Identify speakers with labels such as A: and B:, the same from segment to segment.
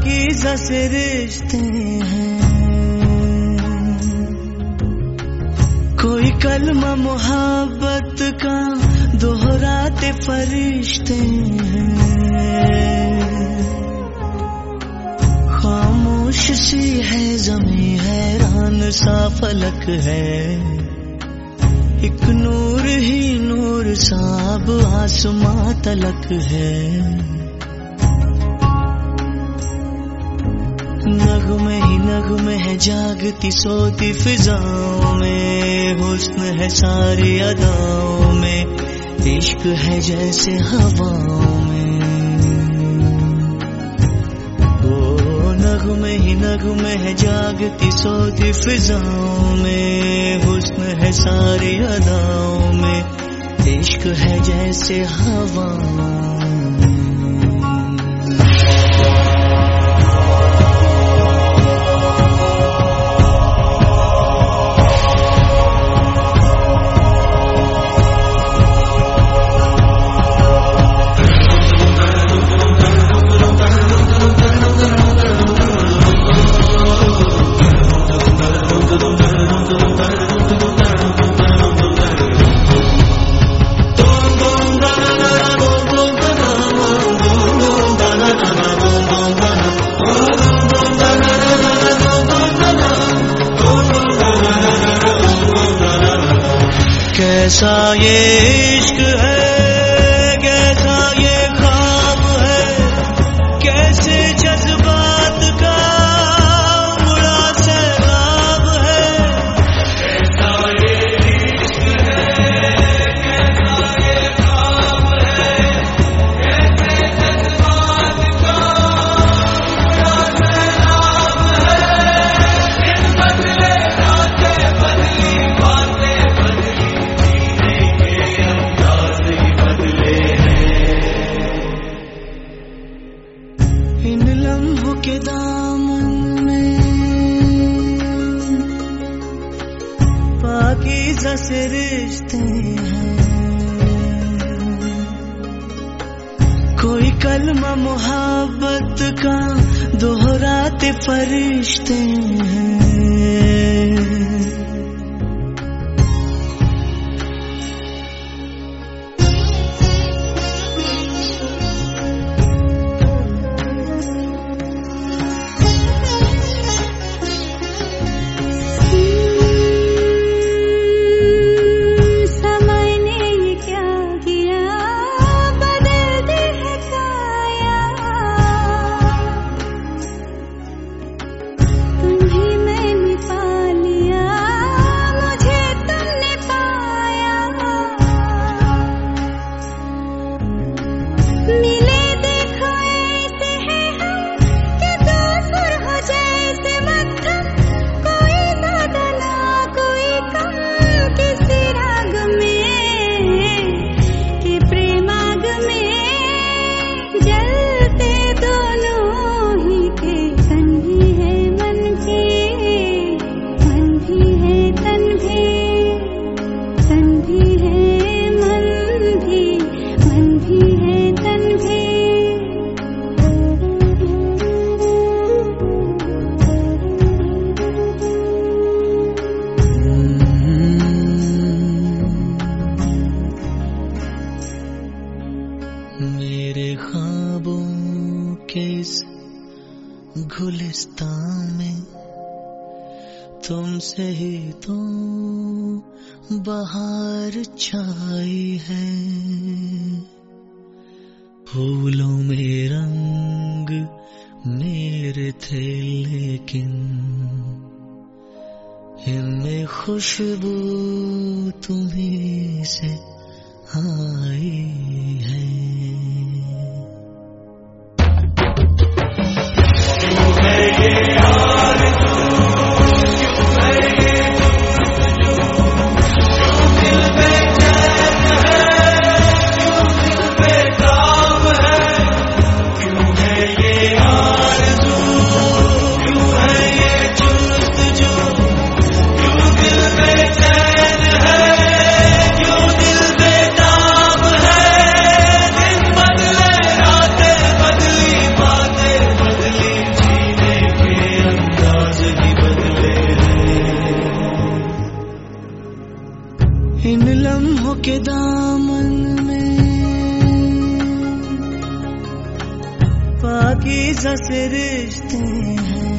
A: पाकीज़ा से रिश्ते हैं, कोई कलमा मोहब्बत का दोहराते फरिश्ते हैं। खामोश सी है ज़मीं, हैरान सा फलक है, एक नूर ही नूर सा अब आसमां तलक है। नगमे ही नगमे है जागती सोती फिजाओं में, हुस्न है सारी अदाओं में, इश्क है जैसे हवाओं में। ओ नगमे ही नगमे है जागती सोती फिजाओं में, हुस्न है सारी अदाओं में, इश्क है जैसे हवाओं में। कैसा ये इश्क है, कैसा ये ख्वाब है, कैसे जज्बात का उमड़ा सैलाब है। कैसा ये इश्क है, कैसा ये ख्वाब है, कैसे जज्बात का उमड़ा सैलाब है। इन बदले रातें बदली, बातें बदली, इन लम्हों के दामन में पाकीज़ा से रिश्ते हैं, कोई कलमा मोहब्बत का दोहराते फरिश्ते हैं। मेरे ख्वाबों के इस गुलिस्तान में तुमसे ही तो बहार छाई है। फूलों में रंग मेरे थे लेकिन इनमें खुशबू तुम्हीं से आई है। पाकीज़ा से रिश्ते हैं।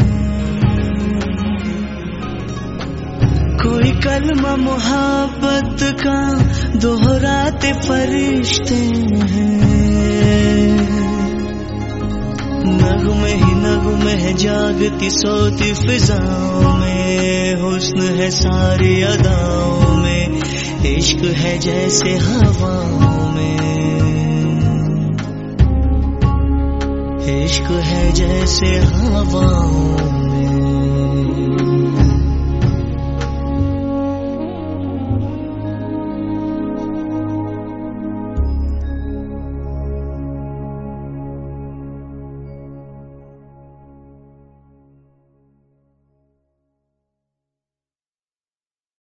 A: कोई कलमा मोहब्बत का दोहराते फरिश्ते हैं। नगमे ही नगमे है जागती सोती फिजाओं में, हुस्न है सारी अदाओं में, इश्क है जैसे हवाओं में, इश्क है जैसे हवा